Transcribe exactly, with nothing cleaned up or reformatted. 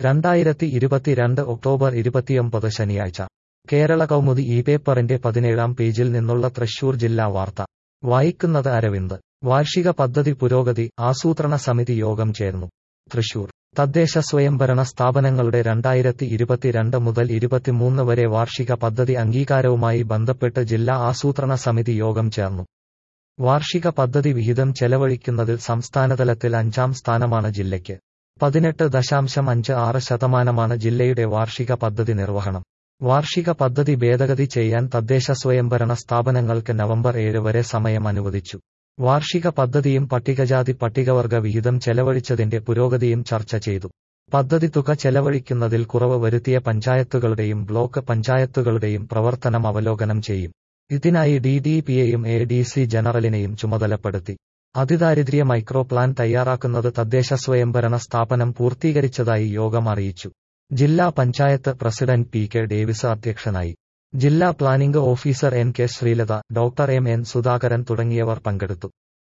രണ്ടായിരത്തി ഇരുപത്തിരണ്ട് ഒക്ടോബർ ഇരുപത്തിയൊമ്പത് ശനിയാഴ്ച കേരള കൗമുദി ഈ പേപ്പറിന്റെ പതിനേഴാം പേജിൽ നിന്നുള്ള തൃശൂർ ജില്ലാ വാർത്ത വായിക്കുന്നത് അരവിന്ദ്. വാർഷിക പദ്ധതി പുരോഗതി ആസൂത്രണ സമിതി യോഗം ചേർന്നു. തൃശൂർ തദ്ദേശ സ്വയംഭരണ സ്ഥാപനങ്ങളുടെ രണ്ടായിരത്തി ഇരുപത്തിരണ്ട് മുതൽ ഇരുപത്തിമൂന്ന് വരെ വാർഷിക പദ്ധതി അംഗീകാരവുമായി ബന്ധപ്പെട്ട് ജില്ലാ ആസൂത്രണ സമിതി യോഗം ചേർന്നു. വാർഷിക പദ്ധതി വിഹിതം ചെലവഴിക്കുന്നതിൽ സംസ്ഥാനതലത്തിൽ അഞ്ചാം സ്ഥാനമാണ് ജില്ലയ്ക്ക്. പതിനെട്ട് ദശാംശം അഞ്ച് ആറ് ശതമാനമാണ് ജില്ലയുടെ വാർഷിക പദ്ധതി നിർവഹണം. വാർഷിക പദ്ധതി ഭേദഗതി ചെയ്യാൻ തദ്ദേശ സ്വയംഭരണ സ്ഥാപനങ്ങൾക്ക് നവംബർ ഏഴ് വരെ സമയം അനുവദിച്ചു. വാർഷിക പദ്ധതിയും പട്ടികജാതി പട്ടികവർഗ വിഹിതം ചെലവഴിച്ചതിന്റെ പുരോഗതിയും ചർച്ച ചെയ്തു. പദ്ധതി തുക ചെലവഴിക്കുന്നതിൽ കുറവ് വരുത്തിയ പഞ്ചായത്തുകളുടെയും ബ്ലോക്ക് പഞ്ചായത്തുകളുടെയും പ്രവർത്തനം അവലോകനം ചെയ്യും. ഇതിനായി ഡി ഡി പിയെയും എ ഡി സി ജനറലിനെയും ചുമതലപ്പെടുത്തി. അതിദാരിദ്ര്യ മൈക്രോ പ്ലാൻ തയ്യാറാക്കുന്നത് തദ്ദേശ സ്വയംഭരണ സ്ഥാപനം പൂർത്തീകരിച്ചതായി യോഗം അറിയിച്ചു. ജില്ലാ panchayat president P K Davis അധ്യക്ഷനായി. ജില്ലാ planning officer N K Sreelatha, doctor M N Sudhakaran തുടങ്ങിയവർ പങ്കെടുത്തു.